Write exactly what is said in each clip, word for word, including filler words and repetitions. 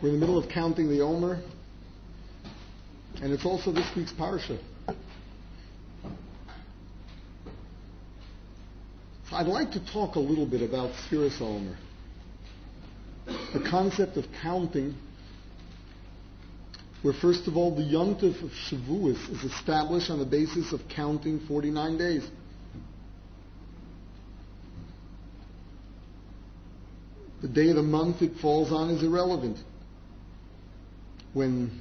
We're in the middle of counting the Omer, and it's also this week's parsha. So I'd like to talk a little bit about Sfiras Omer, the concept of counting, where first of all the Yontif of Shavuos is established on the basis of counting forty-nine days. The day of the month it falls on is irrelevant. When,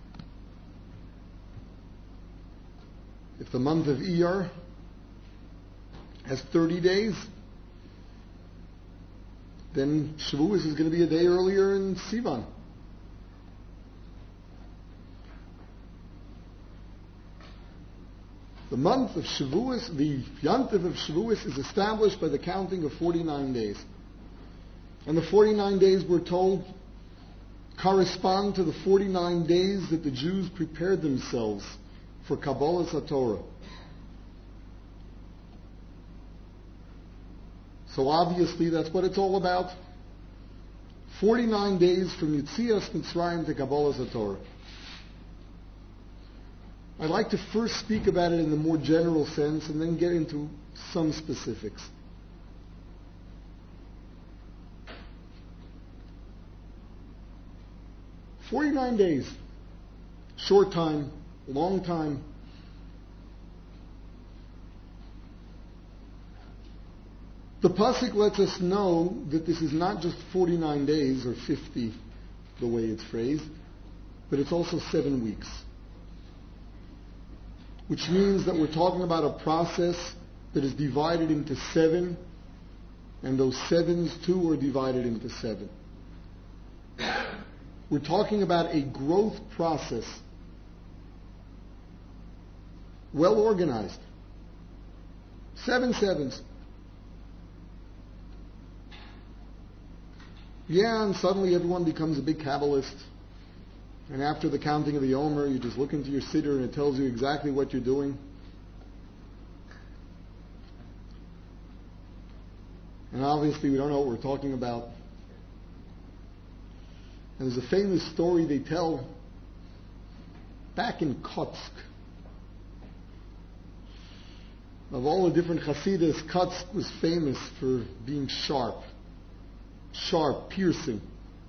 if the month of Iyar has thirty days, then Shavuos is going to be a day earlier in Sivan. The month of Shavuos, the Yontif of Shavuos is established by the counting of forty-nine days. And the forty-nine days, we're told, correspond to the forty-nine days that the Jews prepared themselves for Kabbalas HaTorah. So obviously that's what it's all about. forty-nine days from Yetzias Mitzrayim to Kabbalas HaTorah. I'd like to first speak about it in the more general sense and then get into some specifics. forty-nine days. Short time, long time. The Pasuk lets us know that this is not just forty-nine days or fifty, the way it's phrased, but it's also seven weeks. Which means that we're talking about a process that is divided into seven, and those sevens too are divided into seven. We're talking about a growth process, well organized. Seven sevens. Yeah, and suddenly everyone becomes a big Kabbalist. And after the counting of the Omer, you just look into your siddur and it tells you exactly what you're doing. And obviously we don't know what we're talking about. And there's a famous story they tell back in Kotsk. Of all the different Hasidus, Kotsk was famous for being sharp. Sharp, piercing.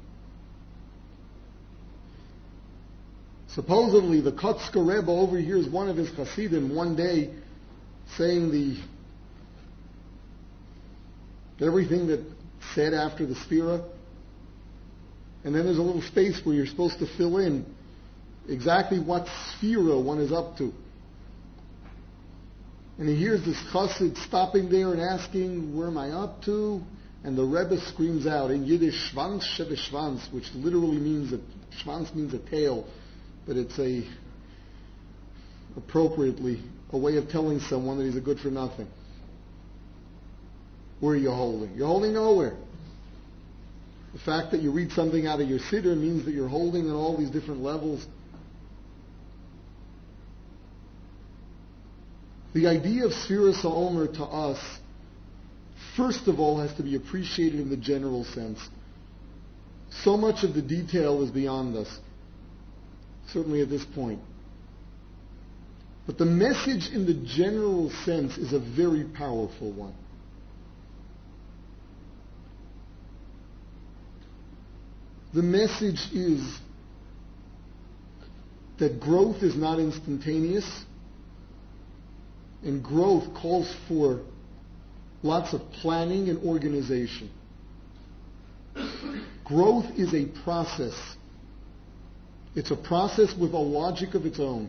Supposedly, the Kotsker Rebbe overhears one of his Hasidim one day saying the everything that said after the Sfira, and then there's a little space where you're supposed to fill in exactly what Sfira one is up to. And he hears this Chassid stopping there and asking, where am I up to? And the Rebbe screams out in Yiddish, Schwanz shebe Schwanz, which literally means, a Schwanz means a tail, but it's a, appropriately, a way of telling someone that he's a good for nothing. Where are you holding? You're holding nowhere. The fact that you read something out of your siddur means that you're holding on all these different levels. The idea of Sfiras HaOmer to us, first of all, has to be appreciated in the general sense. So much of the detail is beyond us, certainly at this point. But the message in the general sense is a very powerful one. The message is that growth is not instantaneous, and growth calls for lots of planning and organization. Growth is a process. It's a process with a logic of its own.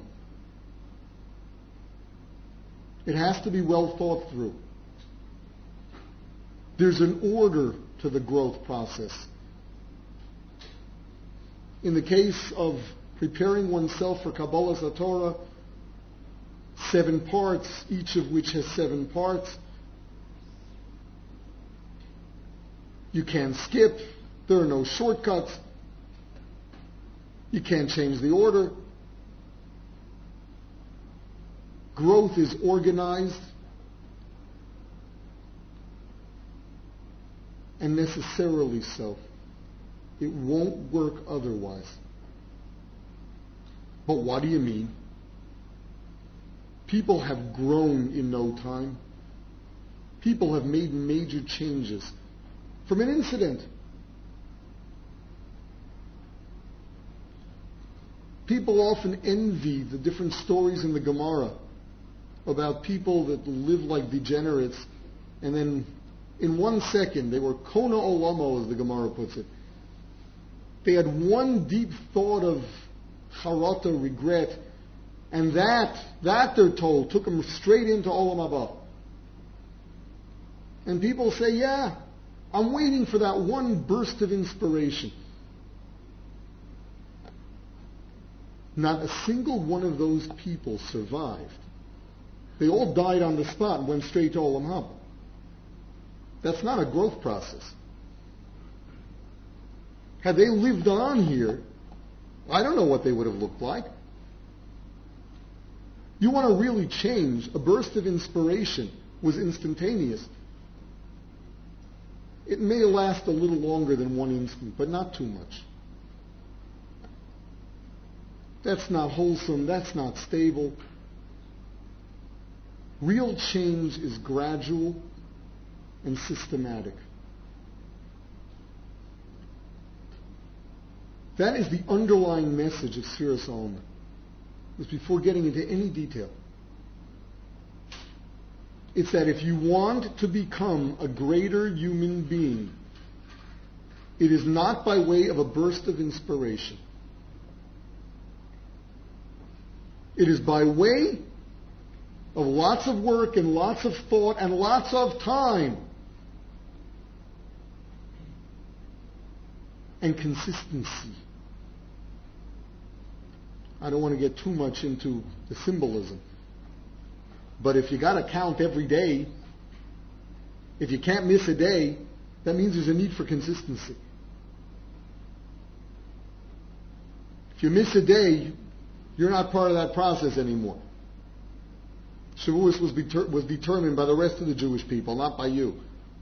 It has to be well thought through. There's an order to the growth process. In the case of preparing oneself for Kabbalas HaTorah, seven parts, each of which has seven parts. You can't skip. There are no shortcuts. You can't change the order. Growth is organized and necessarily so. It won't work otherwise. But what do you mean? People have grown in no time. People have made major changes from an incident. People often envy the different stories in the Gemara about people that live like degenerates, and then in one second they were Kona Olamo, as the Gemara puts it. They had one deep thought of charata, regret, and that, that they're told, took them straight into Olam Haba. And people say, yeah, I'm waiting for that one burst of inspiration. Not a single one of those people survived. They all died on the spot and went straight to Olam Haba. That's not a growth process. Had they lived on here, I don't know what they would have looked like. You want to really change, a burst of inspiration was instantaneous. It may last a little longer than one instant, but not too much. That's not wholesome, that's not stable. Real change is gradual and systematic. That is the underlying message of Sfiras HaOmer. This before getting into any detail. It's that if you want to become a greater human being, it is not by way of a burst of inspiration. It is by way of lots of work and lots of thought and lots of time and consistency. I don't want to get too much into the symbolism, but if you got to count every day, if you can't miss a day, that means there's a need for consistency. If you miss a day, you're not part of that process anymore. Shavuos was, beter- was determined by the rest of the Jewish people, not by you.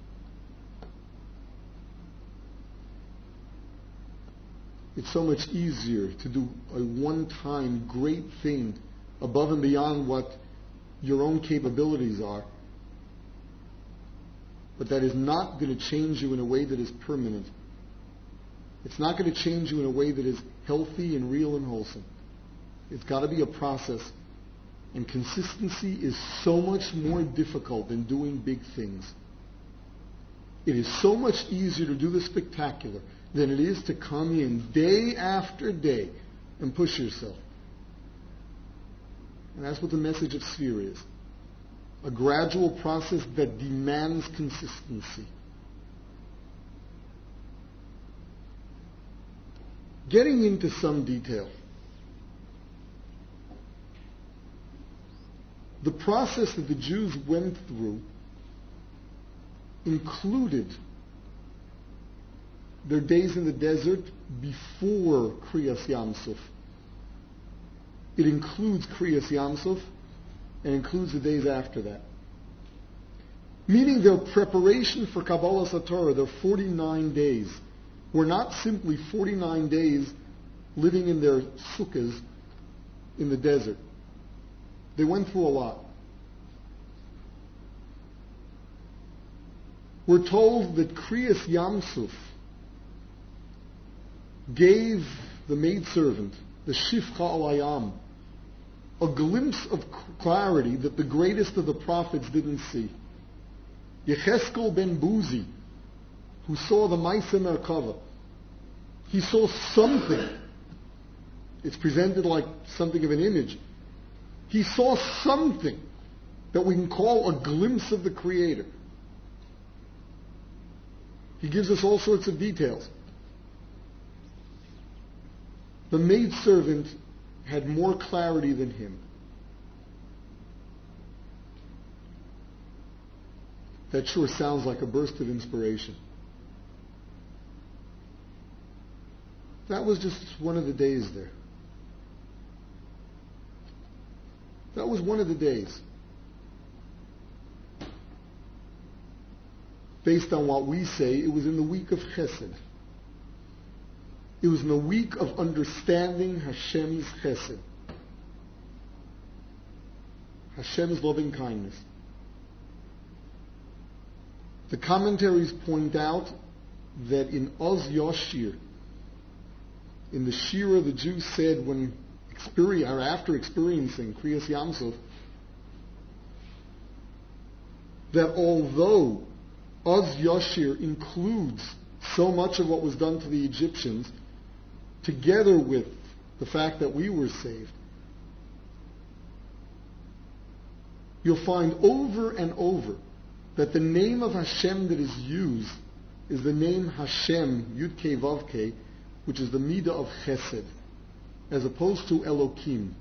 It's so much easier to do a one-time great thing above and beyond what your own capabilities are. But that is not going to change you in a way that is permanent. It's not going to change you in a way that is healthy and real and wholesome. It's got to be a process. And consistency is so much more difficult than doing big things. It is so much easier to do the spectacular than it is to come in day after day and push yourself. And that's what the message of Sfira is. A gradual process that demands consistency. Getting into some detail. The process that the Jews went through included their days in the desert before Kriyas Yamsuf. It includes Kriyas Yamsuf and includes the days after that. Meaning their preparation for Kabbalah Satorah, their forty-nine days, were not simply forty-nine days living in their sukkahs in the desert. They went through a lot. We're told that Kriyas Yamsuf gave the maidservant, the Shifcha Alayam, a glimpse of clarity that the greatest of the prophets didn't see. Yecheskel ben Buzi, who saw the Maaseh Merkava, he saw something. It's presented like something of an image. He saw something that we can call a glimpse of the Creator. He gives us all sorts of details. The maidservant had more clarity than him. That sure sounds like a burst of inspiration. That was just one of the days there. That was one of the days. Based on what we say, it was in the week of Chesed. It was in the week of understanding Hashem's chesed, Hashem's loving kindness. The commentaries point out that in Oz Yashir, in the Shira the Jews said when experience, or after experiencing Kriyas Yamsuf, that although Oz Yashir includes so much of what was done to the Egyptians, together with the fact that we were saved, you'll find over and over that the name of Hashem that is used is the name Hashem, Yud Kei Vav Kei, which is the Midah of Chesed, as opposed to Elokim.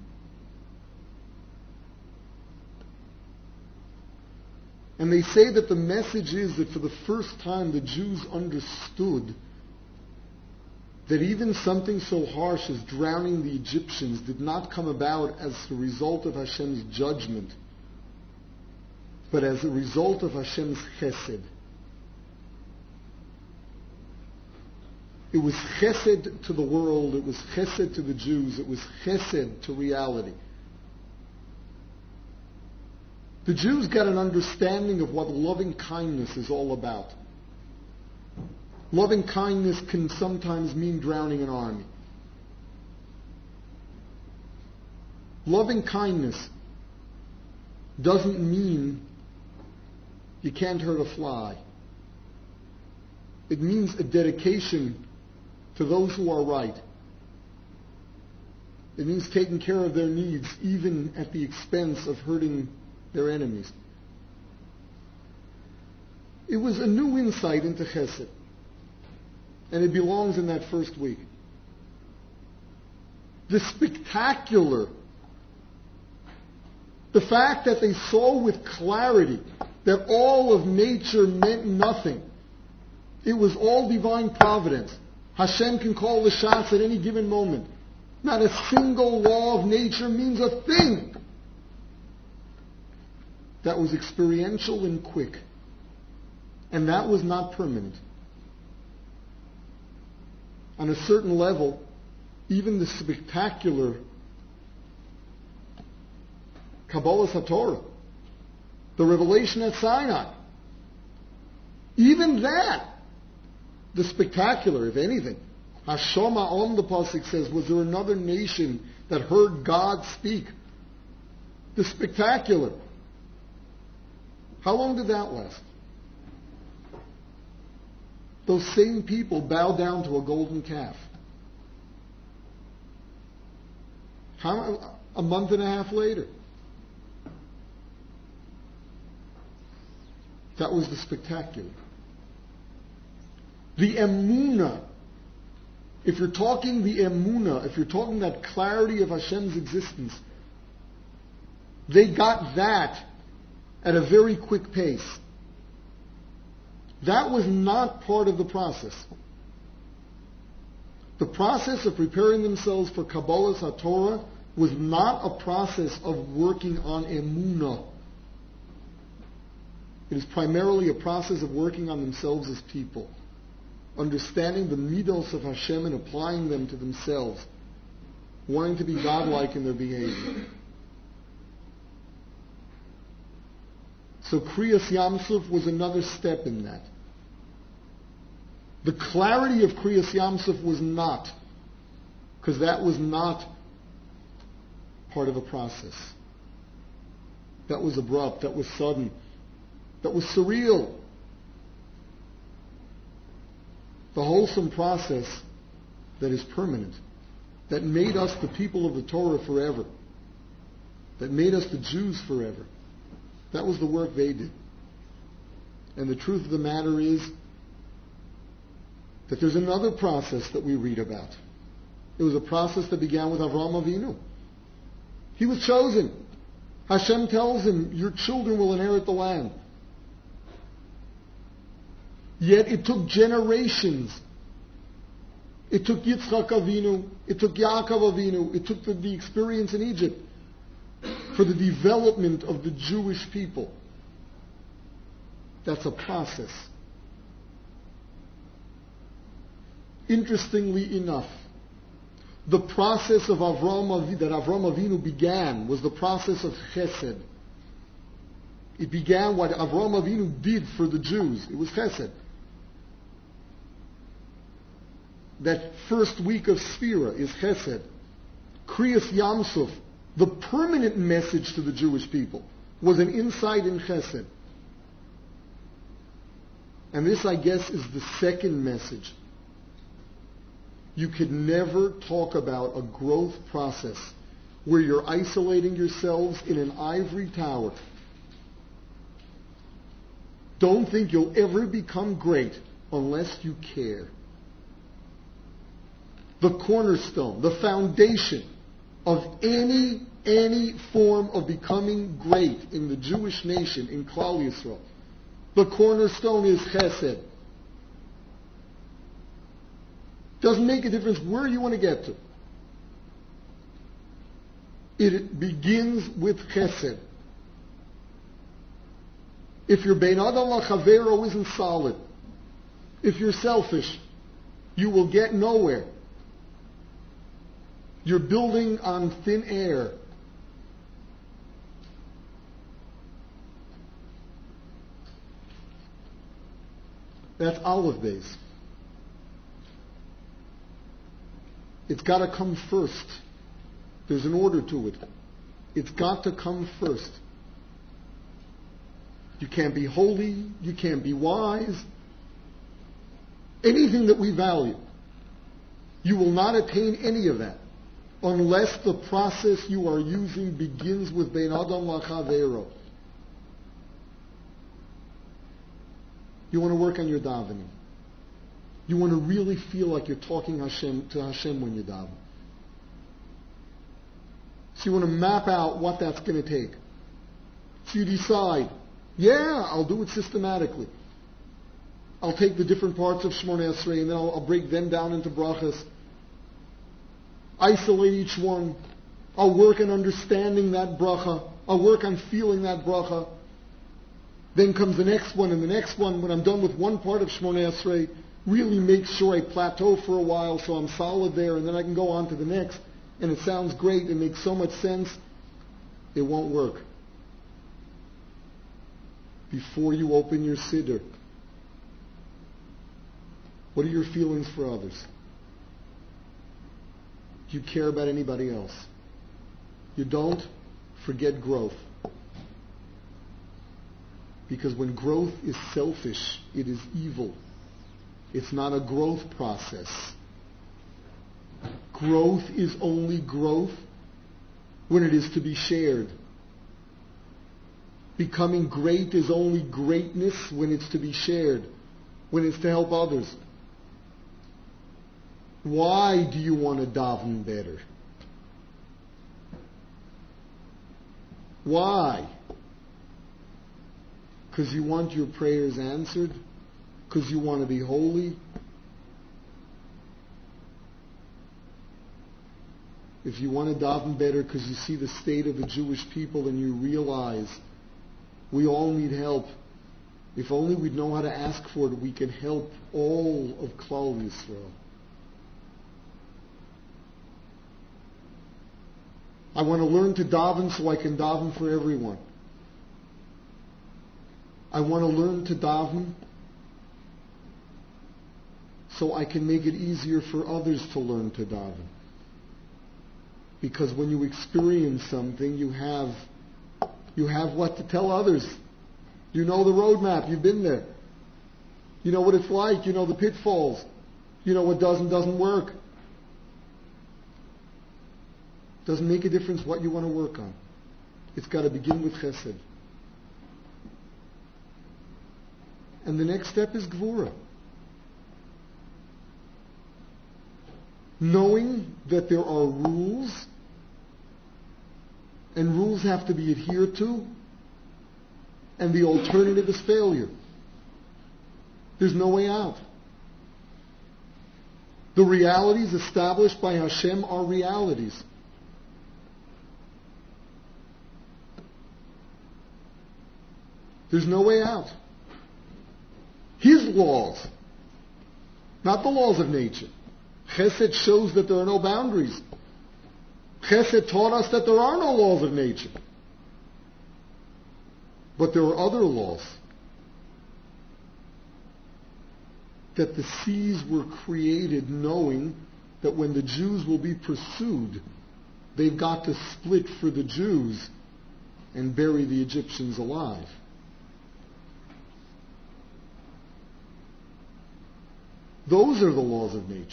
And they say that the message is that for the first time the Jews understood that even something so harsh as drowning the Egyptians did not come about as a result of Hashem's judgment, but as a result of Hashem's chesed. It was chesed to the world, it was chesed to the Jews, it was chesed to reality. The Jews got an understanding of what loving kindness is all about. Loving kindness can sometimes mean drowning an army. Loving kindness doesn't mean you can't hurt a fly. It means a dedication to those who are right. It means taking care of their needs even at the expense of hurting their enemies. It was a new insight into Chesed, and it belongs in that first week. The spectacular, the fact that they saw with clarity that all of nature meant nothing. It was all divine providence. Hashem can call the shots at any given moment. Not a single law of nature means a thing. That was experiential and quick. And that was not permanent. On a certain level, even the spectacular Kabbalah HaTorah, the revelation at Sinai, even that, the spectacular, if anything, Hashama on the pasuk says, was there another nation that heard God speak? The spectacular. How long did that last? Those same people bow down to a golden calf. How, a month and a half later. That was the spectacular. The emunah, if you're talking the emunah, if you're talking that clarity of Hashem's existence, they got that at a very quick pace. That was not part of the process. The process of preparing themselves for Kabbalah HaTorah was not a process of working on emunah. It is primarily a process of working on themselves as people, understanding the midos of Hashem and applying them to themselves, wanting to be godlike in their behavior. So Kriyas Yamsuf was another step in that. The clarity of Kriyas Yamsuf was not, because that was not part of a process. That was abrupt, that was sudden, that was surreal. The wholesome process that is permanent, that made us the people of the Torah forever, that made us the Jews forever. That was the work they did. And the truth of the matter is that there's another process that we read about. It was a process that began with Avraham Avinu. He was chosen. Hashem tells him, your children will inherit the land. Yet it took generations. It took Yitzchak Avinu, it took Yaakov Avinu, it took the, the experience in Egypt for the development of the Jewish people. That's a process. Interestingly enough, the process of Avram that Avram Avinu began was the process of chesed. It began what Avram Avinu did for the Jews. It was chesed. That first week of Sphira is chesed. Kriyas Yamsuf, the permanent message to the Jewish people, was an insight in chesed. And this, I guess, is the second message. You could never talk about a growth process where you're isolating yourselves in an ivory tower. Don't think you'll ever become great unless you care. The cornerstone, the foundation of any, any form of becoming great in the Jewish nation, in Klal Yisrael, the cornerstone is chesed. Doesn't make a difference where you want to get to. It begins with chesed. If your bein adam lachavero isn't solid, if you're selfish, you will get nowhere. You're building on thin air. That's olive base. It's got to come first. There's an order to it. It's got to come first. You can't be holy. You can't be wise. Anything that we value, you will not attain any of that unless the process you are using begins with bein adam lachavero. You want to work on your davening. You want to really feel like you're talking Hashem, to Hashem when you daven. So you want to map out what that's going to take. So you decide, yeah, I'll do it systematically. I'll take the different parts of Shmoneh Esrei and then I'll, I'll break them down into brachas. Isolate each one. I'll work on understanding that bracha. I'll work on feeling that bracha. Then comes the next one and the next one. When I'm done with one part of Shmoneh Esrei, really make sure I plateau for a while so I'm solid there, and then I can go on to the next. And it sounds great. It makes so much sense. It won't work. Before you open your siddur, what are your feelings for others? Do you care about anybody else? You don't? Forget growth. Because when growth is selfish, it is evil. It's not a growth process. Growth is only growth when it is to be shared. Becoming great is only greatness when it's to be shared, when it's to help others. Why do you want to daven better? Why? Because you want your prayers answered? Because you want to be holy? If you want to daven better because you see the state of the Jewish people and you realize we all need help. If only we'd know how to ask for it, we can help all of Klal Yisrael. I want to learn to daven so I can daven for everyone. I want to learn to daven so I can make it easier for others to learn to daven. Because when you experience something, you have you have what to tell others. You know the roadmap. You've been there. You know what it's like. You know the pitfalls. You know what does and doesn't work. Doesn't make a difference what you want to work on. It's got to begin with chesed. And the next step is gvura. Knowing that there are rules, and rules have to be adhered to, and the alternative is failure. There's no way out. The realities established by Hashem are realities. There's no way out. His laws, not the laws of nature. Chesed shows that there are no boundaries. Chesed taught us that there are no laws of nature. But there are other laws. That the seas were created knowing that when the Jews will be pursued, they've got to split for the Jews and bury the Egyptians alive. Those are the laws of nature.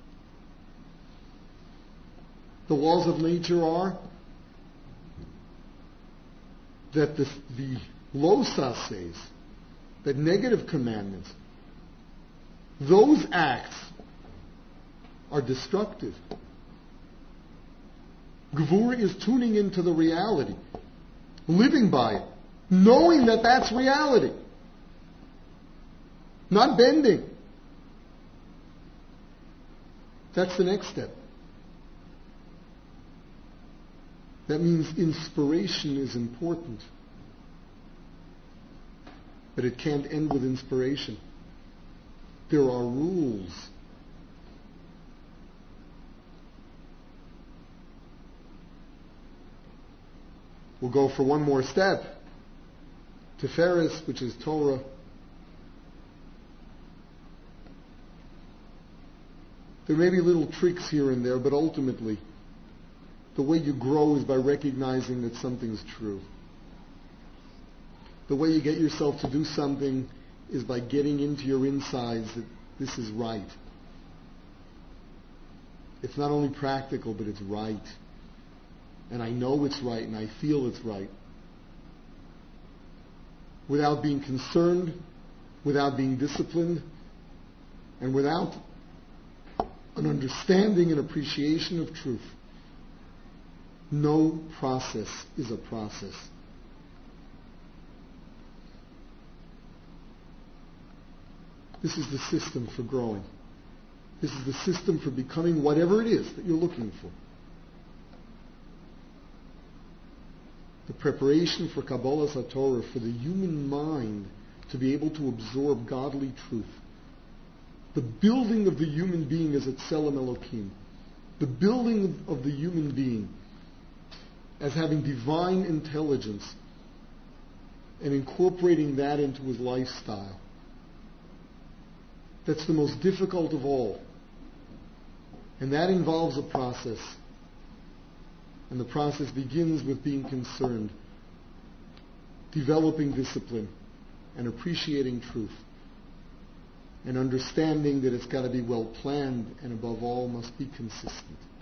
The laws of nature are that the, the losas says, that negative commandments, those acts are destructive. Gvura is tuning into the reality, living by it, knowing that that's reality, not bending. That's the next step. That means inspiration is important. But it can't end with inspiration. There are rules. We'll go for one more step. Tiferes, which is Torah. There may be little tricks here and there, but ultimately, the way you grow is by recognizing that something's true. The way you get yourself to do something is by getting into your insides that this is right. It's not only practical, but it's right. And I know it's right, and I feel it's right. Without being concerned, without being disciplined, and without an understanding and appreciation of truth, no process is a process. This is the system for growing. This is the system for becoming whatever it is that you're looking for. The preparation for Kabbalas HaTorah, for the human mind to be able to absorb godly truth. The building of the human being as a Tselem Elokim. The building of the human being as having divine intelligence and incorporating that into his lifestyle. That's the most difficult of all. And that involves a process. And the process begins with being concerned, developing discipline, and appreciating truth, and understanding that it's got to be well planned and above all must be consistent.